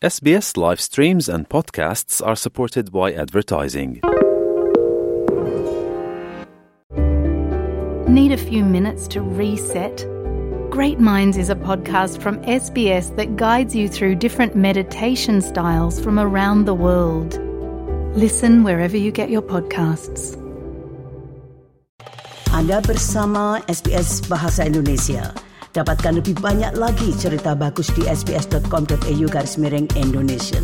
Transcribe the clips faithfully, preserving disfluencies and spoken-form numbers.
S B S live streams and podcasts are supported by advertising. Need a few minutes to reset? Great Minds is a podcast from S B S that guides you through different meditation styles from around the world. Listen wherever you get your podcasts. Anda bersama S B S Bahasa Indonesia. Dapatkan lebih banyak lagi cerita bagus di sbs.com.au garis miring Indonesian.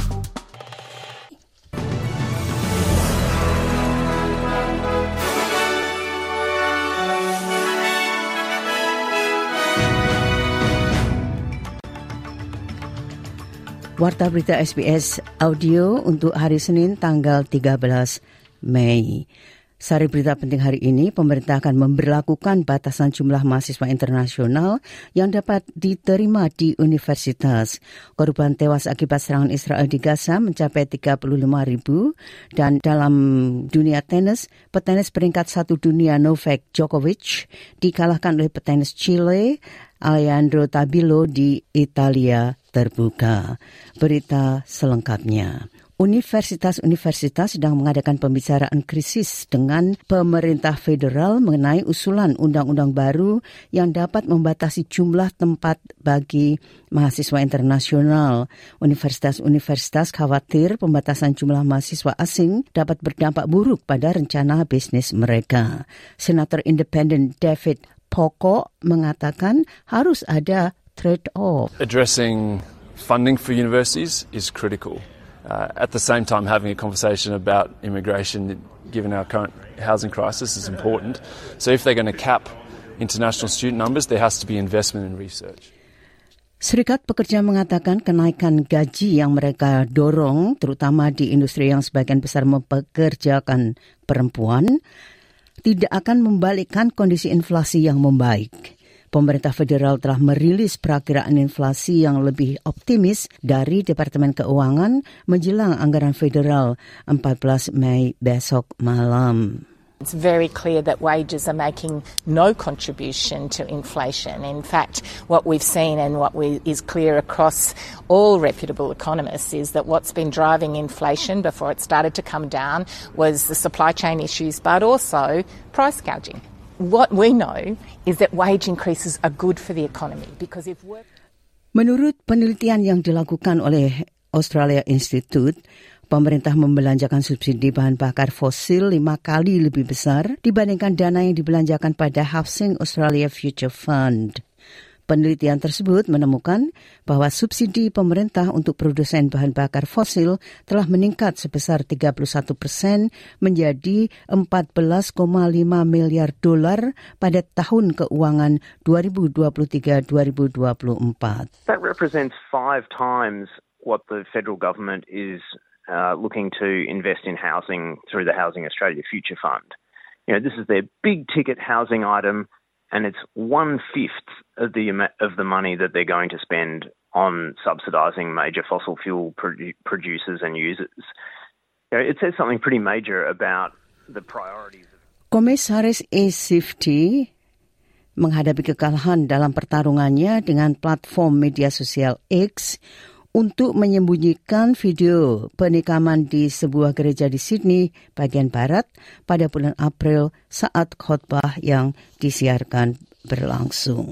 Warta berita S B S Audio untuk hari Senin tanggal tiga belas Mei. Sari berita penting hari ini, pemerintah akan memberlakukan batasan jumlah mahasiswa internasional yang dapat diterima di universitas. Korban tewas akibat serangan Israel di Gaza mencapai tiga puluh lima ribu dan dalam dunia tenis, petenis peringkat satu dunia Novak Djokovic dikalahkan oleh petenis Chile Alejandro Tabilo di Italia terbuka. Berita selengkapnya. Universitas-universitas sedang mengadakan pembicaraan krisis dengan pemerintah federal mengenai usulan undang-undang baru yang dapat membatasi jumlah tempat bagi mahasiswa internasional. Universitas-universitas khawatir pembatasan jumlah mahasiswa asing dapat berdampak buruk pada rencana bisnis mereka. Senator Independen David Pokok mengatakan harus ada trade-off. Addressing funding for universities is critical. Uh, at the same time, having a conversation about immigration, given our current housing crisis, is important. So if they're going to cap international student numbers, there has to be investment in research. Serikat Pekerja mengatakan kenaikan gaji yang mereka dorong, terutama di industri yang sebagian besar mempekerjakan perempuan, tidak akan membalikkan kondisi inflasi yang membaik. Pemerintah federal telah merilis perakiraan inflasi yang lebih optimis dari Departemen Keuangan menjelang anggaran federal empat belas Mei besok malam. It's very clear that wages are making no contribution to inflation. In fact, what we've seen and what we, is clear across all reputable economists is that what's been driving inflation before it started to come down was the supply chain issues, but also price gouging. What we know is that wage increases are good for the economy because if work... Menurut penelitian yang dilakukan oleh Australia Institute, pemerintah membelanjakan subsidi bahan bakar fosil lima kali lebih besar dibandingkan dana yang dibelanjakan pada Housing Australia Future Fund. Penelitian tersebut menemukan bahwa subsidi pemerintah untuk produsen bahan bakar fosil telah meningkat sebesar tiga puluh satu persen menjadi empat belas koma lima miliar dolar pada tahun keuangan dua ribu dua puluh tiga dua ribu dua puluh empat. That represents five times what the federal government is uh, looking to invest in housing through the Housing Australia Future Fund. You know, this is their big ticket housing item. And it's one-fifth of the of the money that they're going to spend on subsidising major fossil fuel produ- producers and users. You know, it says something pretty major about the priorities. Komisaris A-Safety menghadapi kekalahan dalam pertarungannya dengan platform media sosial X untuk menyembunyikan video penikaman di sebuah gereja di Sydney, bagian barat, pada bulan April saat khotbah yang disiarkan berlangsung.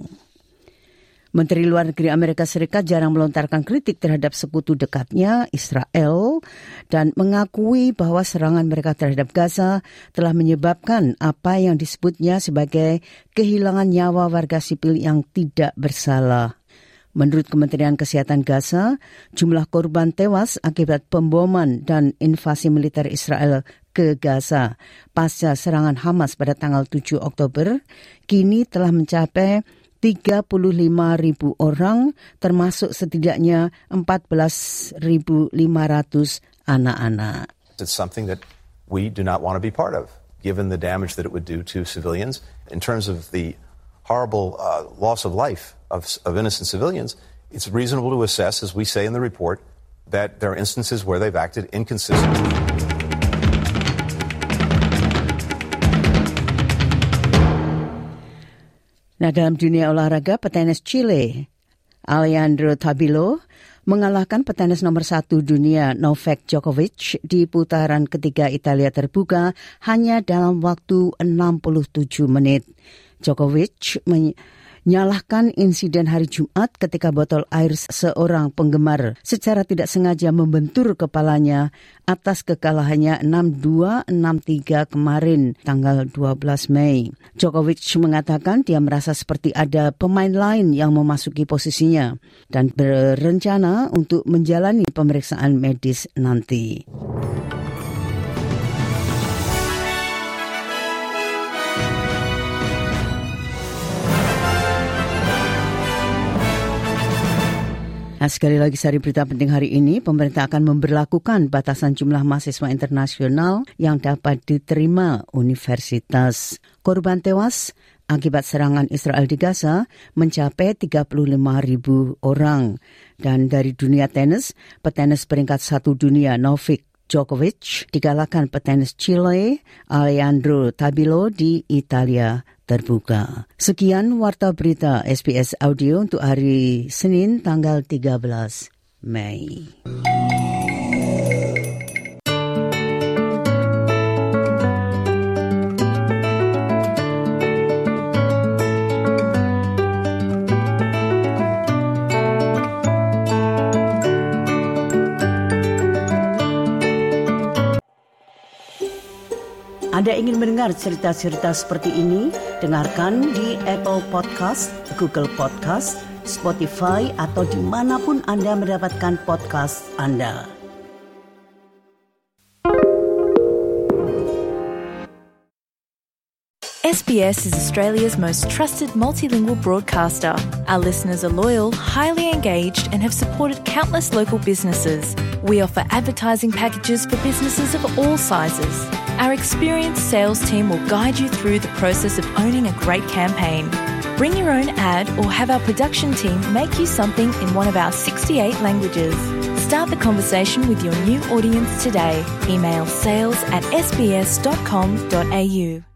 Menteri Luar Negeri Amerika Serikat jarang melontarkan kritik terhadap sekutu dekatnya, Israel, dan mengakui bahwa serangan mereka terhadap Gaza telah menyebabkan apa yang disebutnya sebagai kehilangan nyawa warga sipil yang tidak bersalah. Menurut Kementerian Kesehatan Gaza, jumlah korban tewas akibat pemboman dan invasi militer Israel ke Gaza pasca serangan Hamas pada tanggal tujuh Oktober kini telah mencapai tiga puluh lima ribu orang, termasuk setidaknya empat belas ribu lima ratus anak-anak. It's something that we do not want to be part of, given the damage that it would do to civilians. In terms of the horrible uh, loss of life of, of innocent civilians, it's reasonable to assess, as we say in the report, that there are instances where they've acted inconsistently. Nah, dalam dunia olahraga, petenis Chile Alejandro Tabilo mengalahkan petenis nomor satu dunia Novak Djokovic di putaran ketiga Italia Terbuka hanya dalam waktu enam puluh tujuh menit. Djokovic menyalahkan insiden hari Jumat ketika botol air seorang penggemar secara tidak sengaja membentur kepalanya atas kekalahannya enam dua enam tiga kemarin tanggal dua belas Mei. Djokovic mengatakan dia merasa seperti ada pemain lain yang memasuki posisinya dan berencana untuk menjalani pemeriksaan medis nanti. Nah, sekali lagi sari berita penting hari ini, pemerintah akan memberlakukan batasan jumlah mahasiswa internasional yang dapat diterima universitas. Korban tewas akibat serangan Israel di Gaza mencapai tiga puluh lima ribu orang. Dan dari dunia tenis, petenis peringkat satu dunia Novak Djokovic dikalahkan petenis Chile Alejandro Tabilo di Italia Terbuka. Sekian Warta Berita S B S Audio untuk hari Senin tanggal tiga belas Mei. Anda ingin mendengar cerita-cerita seperti ini? Dengarkan di Apple Podcast, Google Podcast, Spotify, atau dimanapun Anda mendapatkan podcast Anda. S B S is Australia's most trusted multilingual broadcaster. Our listeners are loyal, highly engaged, and have supported countless local businesses. We offer advertising packages for businesses of all sizes. Our experienced sales team will guide you through the process of owning a great campaign. Bring your own ad or have our production team make you something in one of our sixty-eight languages. Start the conversation with your new audience today. Email sales at s b s dot com dot a u.